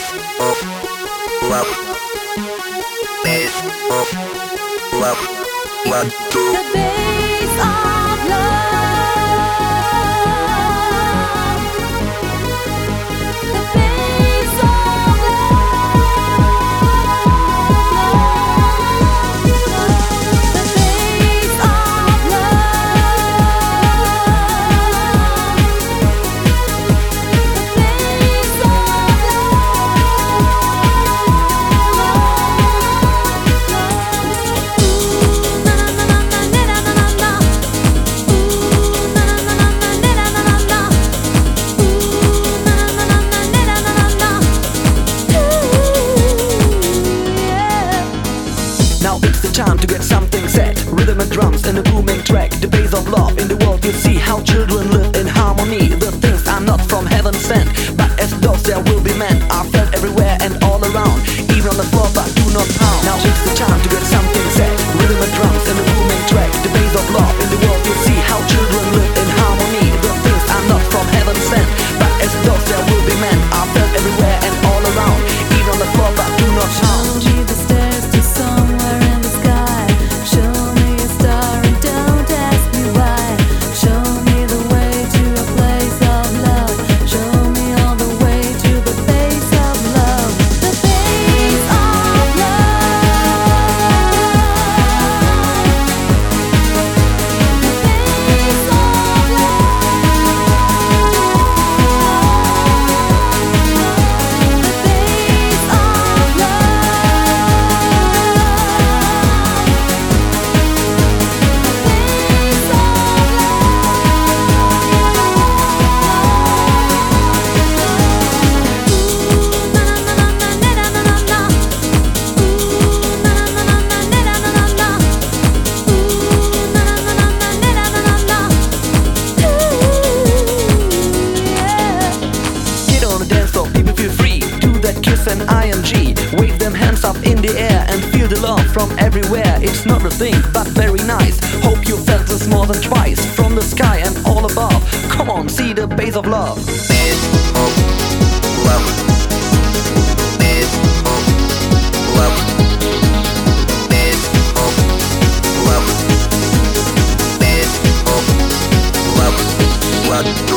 The base of love. The base of love. The base of Now it's the time to get something set. Rhythm and drums and a booming track. The base of love in the world, you see how children live in harmony. The things are not from heaven sent, but as those there will be meant. Are felt everywhere and all around, even on the floor but do not pound. Now it's the time to get something set. Rhythm and drums and a booming track. The base of love in the world, you see how children live in harmony. The things are not from heaven sent, but as those there will be meant. Are felt everywhere and all around, even on the floor but do not pound. And ING, wave them hands up in the air and feel the love from everywhere. It's not a thing, but very nice. Hope you felt this more than twice. From the sky and all above, come on, see the base of love. Base of love. Base of love. Base of love. Base of love. What do?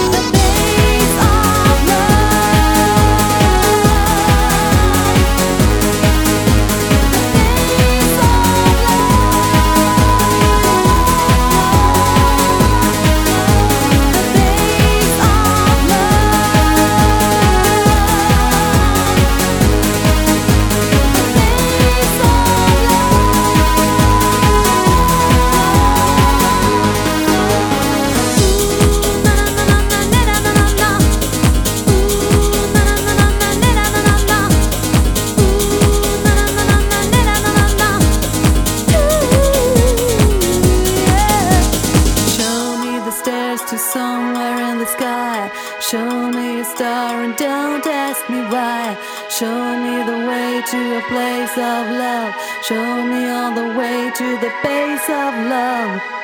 To somewhere in the sky, show me a star and don't ask me why. Show me the way to a place of love. Show me all the way to the base of love.